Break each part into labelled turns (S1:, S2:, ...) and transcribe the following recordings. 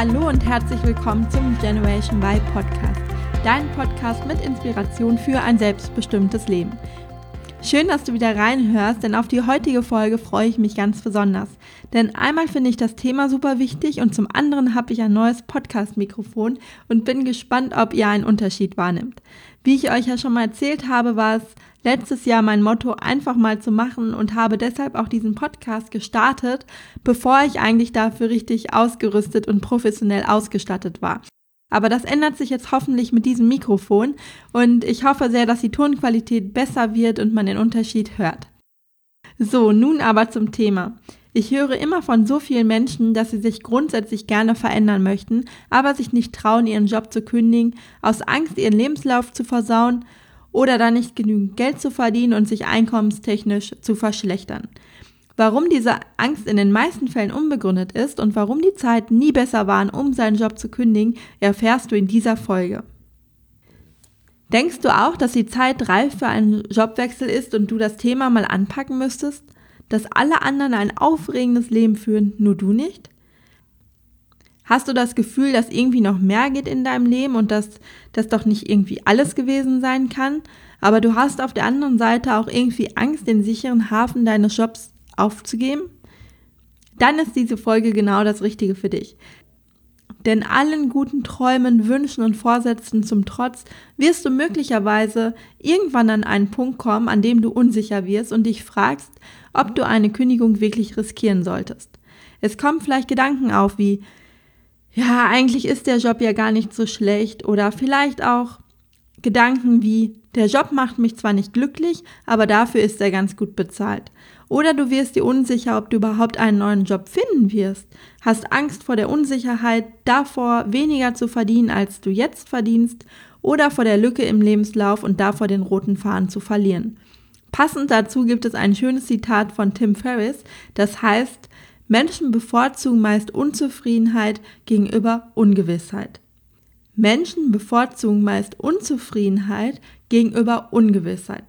S1: Hallo und herzlich willkommen zum Generation Y Podcast, dein Podcast mit Inspiration für ein selbstbestimmtes Leben. Schön, dass du wieder reinhörst, denn auf die heutige Folge freue ich mich ganz besonders. Denn einmal finde ich das Thema super wichtig und zum anderen habe ich ein neues Podcast-Mikrofon und bin gespannt, ob ihr einen Unterschied wahrnimmt. Wie ich euch ja schon mal erzählt habe, war es letztes Jahr mein Motto, einfach mal zu machen und habe deshalb auch diesen Podcast gestartet, bevor ich eigentlich dafür richtig ausgerüstet und professionell ausgestattet war. Aber das ändert sich jetzt hoffentlich mit diesem Mikrofon und ich hoffe sehr, dass die Tonqualität besser wird und man den Unterschied hört. So, nun aber zum Thema. Ich höre immer von so vielen Menschen, dass sie sich grundsätzlich gerne verändern möchten, aber sich nicht trauen, ihren Job zu kündigen, aus Angst, ihren Lebenslauf zu versauen oder dann nicht genügend Geld zu verdienen und sich einkommenstechnisch zu verschlechtern. Warum diese Angst in den meisten Fällen unbegründet ist und warum die Zeiten nie besser waren, um seinen Job zu kündigen, erfährst du in dieser Folge. Denkst du auch, dass die Zeit reif für einen Jobwechsel ist und du das Thema mal anpacken müsstest? Dass alle anderen ein aufregendes Leben führen, nur du nicht? Hast du das Gefühl, dass irgendwie noch mehr geht in deinem Leben und dass das doch nicht irgendwie alles gewesen sein kann, aber du hast auf der anderen Seite auch irgendwie Angst, den sicheren Hafen deines Jobs aufzugeben? Dann ist diese Folge genau das Richtige für dich. Denn allen guten Träumen, Wünschen und Vorsätzen zum Trotz wirst du möglicherweise irgendwann an einen Punkt kommen, an dem du unsicher wirst und dich fragst, ob du eine Kündigung wirklich riskieren solltest. Es kommen vielleicht Gedanken auf wie, ja, eigentlich ist der Job ja gar nicht so schlecht oder vielleicht auch Gedanken wie, der Job macht mich zwar nicht glücklich, aber dafür ist er ganz gut bezahlt. Oder du wirst dir unsicher, ob du überhaupt einen neuen Job finden wirst, hast Angst vor der Unsicherheit, davor weniger zu verdienen, als du jetzt verdienst, oder vor der Lücke im Lebenslauf und davor den roten Faden zu verlieren. Passend dazu gibt es ein schönes Zitat von Tim Ferriss, das heißt, Menschen bevorzugen meist Unzufriedenheit gegenüber Ungewissheit. Menschen bevorzugen meist Unzufriedenheit gegenüber Ungewissheit.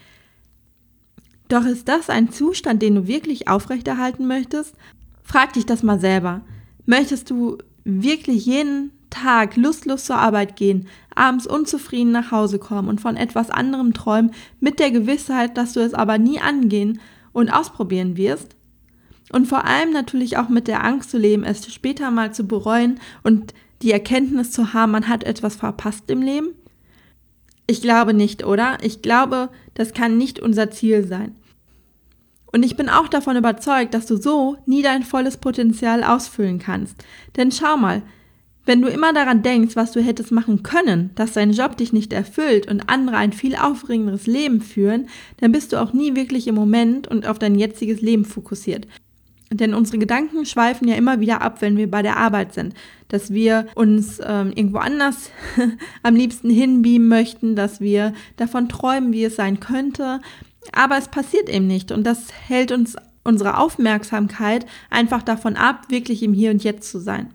S1: Doch ist das ein Zustand, den du wirklich aufrechterhalten möchtest? Frag dich das mal selber. Möchtest du wirklich jeden Tag lustlos zur Arbeit gehen, abends unzufrieden nach Hause kommen und von etwas anderem träumen, mit der Gewissheit, dass du es aber nie angehen und ausprobieren wirst? Und vor allem natürlich auch mit der Angst zu leben, es später mal zu bereuen und die Erkenntnis zu haben, man hat etwas verpasst im Leben? Ich glaube nicht, oder? Ich glaube, das kann nicht unser Ziel sein. Und ich bin auch davon überzeugt, dass du so nie dein volles Potenzial ausfüllen kannst. Denn schau mal, wenn du immer daran denkst, was du hättest machen können, dass dein Job dich nicht erfüllt und andere ein viel aufregenderes Leben führen, dann bist du auch nie wirklich im Moment und auf dein jetziges Leben fokussiert. Denn unsere Gedanken schweifen ja immer wieder ab, wenn wir bei der Arbeit sind. Dass wir uns irgendwo anders am liebsten hinbeamen möchten, dass wir davon träumen, wie es sein könnte. Aber es passiert eben nicht und das hält uns unsere Aufmerksamkeit einfach davon ab, wirklich im Hier und Jetzt zu sein.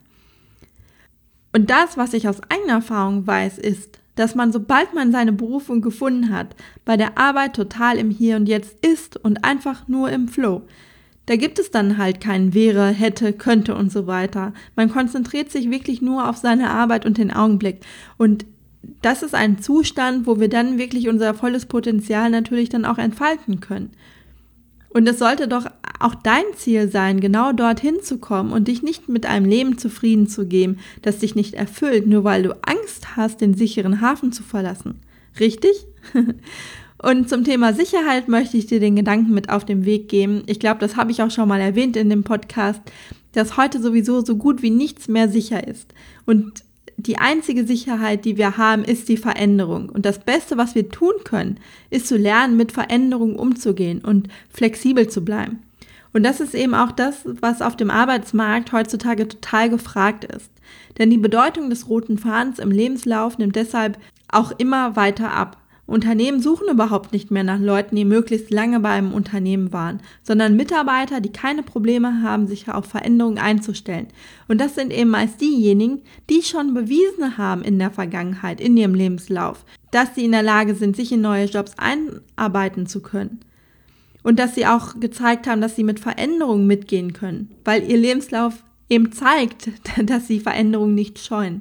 S1: Und das, was ich aus eigener Erfahrung weiß, ist, dass man, sobald man seine Berufung gefunden hat, bei der Arbeit total im Hier und Jetzt ist und einfach nur im Flow. Da gibt es dann halt kein wäre, hätte, könnte und so weiter. Man konzentriert sich wirklich nur auf seine Arbeit und den Augenblick. Und das ist ein Zustand, wo wir dann wirklich unser volles Potenzial natürlich dann auch entfalten können. Und es sollte doch auch dein Ziel sein, genau dorthin zu kommen und dich nicht mit einem Leben zufrieden zu geben, das dich nicht erfüllt, nur weil du Angst hast, den sicheren Hafen zu verlassen. Richtig? Und zum Thema Sicherheit möchte ich dir den Gedanken mit auf den Weg geben. Ich glaube, das habe ich auch schon mal erwähnt in dem Podcast, dass heute sowieso so gut wie nichts mehr sicher ist. Und die einzige Sicherheit, die wir haben, ist die Veränderung. Und das Beste, was wir tun können, ist zu lernen, mit Veränderungen umzugehen und flexibel zu bleiben. Und das ist eben auch das, was auf dem Arbeitsmarkt heutzutage total gefragt ist. Denn die Bedeutung des roten Fadens im Lebenslauf nimmt deshalb auch immer weiter ab. Unternehmen suchen überhaupt nicht mehr nach Leuten, die möglichst lange bei einem Unternehmen waren, sondern Mitarbeiter, die keine Probleme haben, sich auf Veränderungen einzustellen. Und das sind eben meist diejenigen, die schon bewiesen haben in der Vergangenheit, in ihrem Lebenslauf, dass sie in der Lage sind, sich in neue Jobs einarbeiten zu können. Und dass sie auch gezeigt haben, dass sie mit Veränderungen mitgehen können, weil ihr Lebenslauf eben zeigt, dass sie Veränderungen nicht scheuen.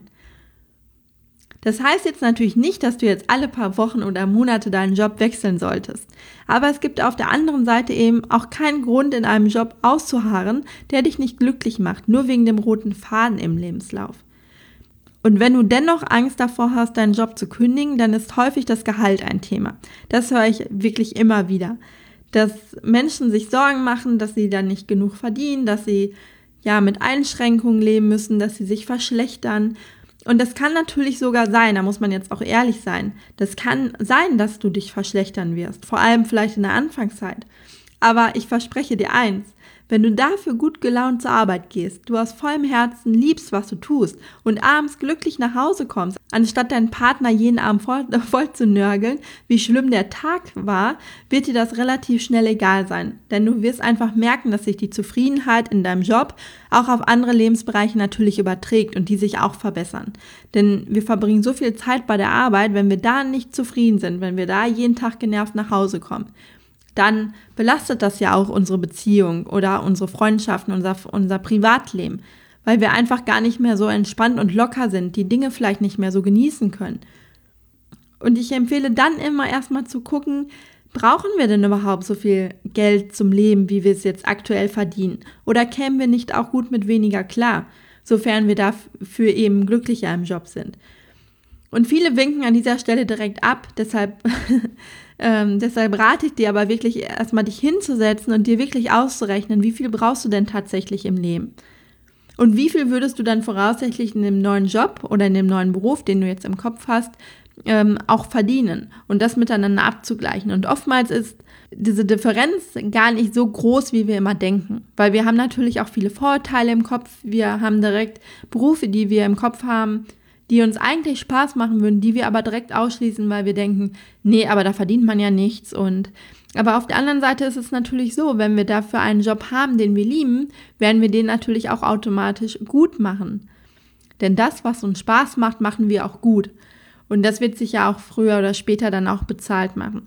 S1: Das heißt jetzt natürlich nicht, dass du jetzt alle paar Wochen oder Monate deinen Job wechseln solltest. Aber es gibt auf der anderen Seite eben auch keinen Grund, in einem Job auszuharren, der dich nicht glücklich macht, nur wegen dem roten Faden im Lebenslauf. Und wenn du dennoch Angst davor hast, deinen Job zu kündigen, dann ist häufig das Gehalt ein Thema. Das höre ich wirklich immer wieder. Dass Menschen sich Sorgen machen, dass sie dann nicht genug verdienen, dass sie mit Einschränkungen leben müssen, dass sie sich verschlechtern. Und das kann natürlich sogar sein, da muss man jetzt auch ehrlich sein. Das kann sein, dass du dich verschlechtern wirst, vor allem vielleicht in der Anfangszeit. Aber ich verspreche dir eins, wenn du dafür gut gelaunt zur Arbeit gehst, du aus vollem Herzen liebst, was du tust und abends glücklich nach Hause kommst, anstatt deinen Partner jeden Abend voll zu nörgeln, wie schlimm der Tag war, wird dir das relativ schnell egal sein. Denn du wirst einfach merken, dass sich die Zufriedenheit in deinem Job auch auf andere Lebensbereiche natürlich überträgt und die sich auch verbessern. Denn wir verbringen so viel Zeit bei der Arbeit, wenn wir da nicht zufrieden sind, wenn wir da jeden Tag genervt nach Hause kommen, dann belastet das ja auch unsere Beziehung oder unsere Freundschaften, unser Privatleben, weil wir einfach gar nicht mehr so entspannt und locker sind, die Dinge vielleicht nicht mehr so genießen können. Und ich empfehle dann immer erstmal zu gucken, brauchen wir denn überhaupt so viel Geld zum Leben, wie wir es jetzt aktuell verdienen? Oder kämen wir nicht auch gut mit weniger klar, sofern wir dafür eben glücklicher im Job sind? Und viele winken an dieser Stelle direkt ab, deshalb rate ich dir aber wirklich erstmal dich hinzusetzen und dir wirklich auszurechnen, wie viel brauchst du denn tatsächlich im Leben? Und wie viel würdest du dann voraussichtlich in dem neuen Job oder in dem neuen Beruf, den du jetzt im Kopf hast, auch verdienen und das miteinander abzugleichen. Und oftmals ist diese Differenz gar nicht so groß, wie wir immer denken, weil wir haben natürlich auch viele Vorurteile im Kopf, wir haben direkt Berufe, die wir im Kopf haben, die uns eigentlich Spaß machen würden, die wir aber direkt ausschließen, weil wir denken, nee, aber da verdient man ja nichts. Aber auf der anderen Seite ist es natürlich so, wenn wir dafür einen Job haben, den wir lieben, werden wir den natürlich auch automatisch gut machen. Denn das, was uns Spaß macht, machen wir auch gut. Und das wird sich ja auch früher oder später dann auch bezahlt machen.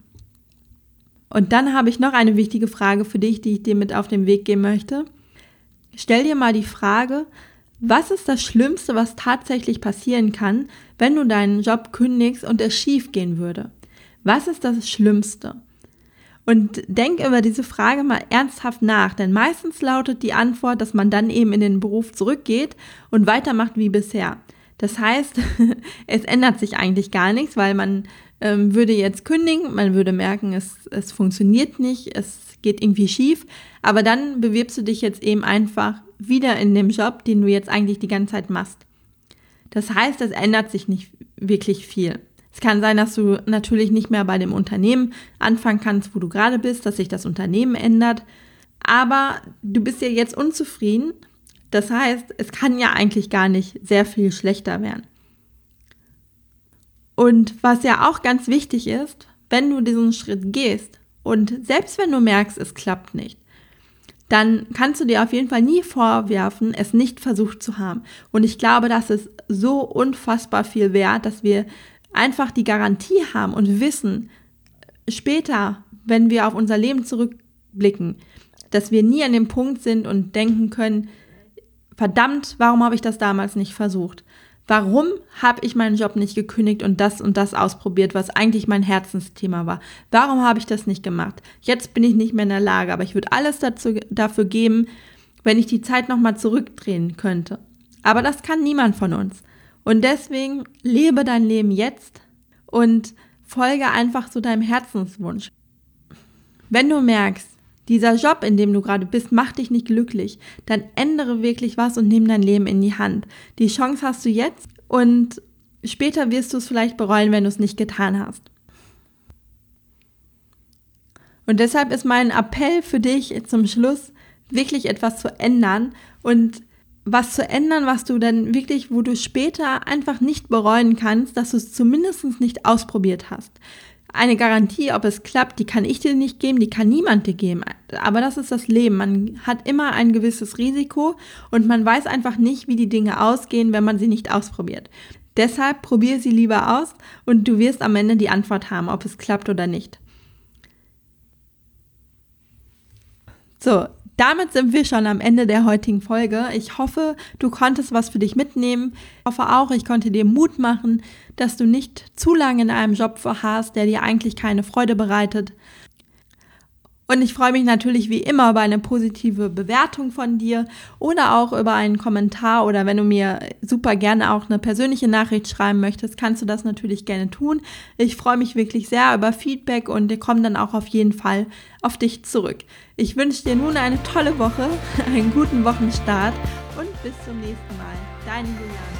S1: Und dann habe ich noch eine wichtige Frage für dich, die ich dir mit auf den Weg geben möchte. Stell dir mal die Frage, was ist das Schlimmste, was tatsächlich passieren kann, wenn du deinen Job kündigst und es schief gehen würde? Was ist das Schlimmste? Und denk über diese Frage mal ernsthaft nach, denn meistens lautet die Antwort, dass man dann eben in den Beruf zurückgeht und weitermacht wie bisher. Das heißt, es ändert sich eigentlich gar nichts, weil man würde jetzt kündigen, man würde merken, es funktioniert nicht, es geht irgendwie schief, aber dann bewirbst du dich jetzt eben einfach wieder in dem Job, den du jetzt eigentlich die ganze Zeit machst. Das heißt, es ändert sich nicht wirklich viel. Es kann sein, dass du natürlich nicht mehr bei dem Unternehmen anfangen kannst, wo du gerade bist, dass sich das Unternehmen ändert, aber du bist ja jetzt unzufrieden. Das heißt, es kann ja eigentlich gar nicht sehr viel schlechter werden. Und was ja auch ganz wichtig ist, wenn du diesen Schritt gehst und selbst wenn du merkst, es klappt nicht, dann kannst du dir auf jeden Fall nie vorwerfen, es nicht versucht zu haben. Und ich glaube, das ist so unfassbar viel wert, dass wir einfach die Garantie haben und wissen, später, wenn wir auf unser Leben zurückblicken, dass wir nie an dem Punkt sind und denken können, verdammt, warum habe ich das damals nicht versucht? Warum habe ich meinen Job nicht gekündigt und das ausprobiert, was eigentlich mein Herzensthema war? Warum habe ich das nicht gemacht? Jetzt bin ich nicht mehr in der Lage, aber ich würde alles dafür geben, wenn ich die Zeit nochmal zurückdrehen könnte. Aber das kann niemand von uns. Und deswegen lebe dein Leben jetzt und folge einfach zu deinem Herzenswunsch. Wenn du merkst, dieser Job, in dem du gerade bist, macht dich nicht glücklich, dann ändere wirklich was und nimm dein Leben in die Hand. Die Chance hast du jetzt und später wirst du es vielleicht bereuen, wenn du es nicht getan hast. Und deshalb ist mein Appell für dich zum Schluss, wirklich etwas zu ändern und was zu ändern, was du dann wirklich, wo du später einfach nicht bereuen kannst, dass du es zumindest nicht ausprobiert hast. Eine Garantie, ob es klappt, die kann ich dir nicht geben, die kann niemand dir geben. Aber das ist das Leben. Man hat immer ein gewisses Risiko und man weiß einfach nicht, wie die Dinge ausgehen, wenn man sie nicht ausprobiert. Deshalb probiere sie lieber aus und du wirst am Ende die Antwort haben, ob es klappt oder nicht. So, Damit sind wir schon am Ende der heutigen Folge. Ich hoffe, du konntest was für dich mitnehmen. Ich hoffe auch, ich konnte dir Mut machen, dass du nicht zu lange in einem Job verharrst, der dir eigentlich keine Freude bereitet. Und ich freue mich natürlich wie immer über eine positive Bewertung von dir oder auch über einen Kommentar, oder wenn du mir super gerne auch eine persönliche Nachricht schreiben möchtest, kannst du das natürlich gerne tun. Ich freue mich wirklich sehr über Feedback und wir kommen dann auch auf jeden Fall auf dich zurück. Ich wünsche dir nun eine tolle Woche, einen guten Wochenstart und bis zum nächsten Mal. Deine Juliane.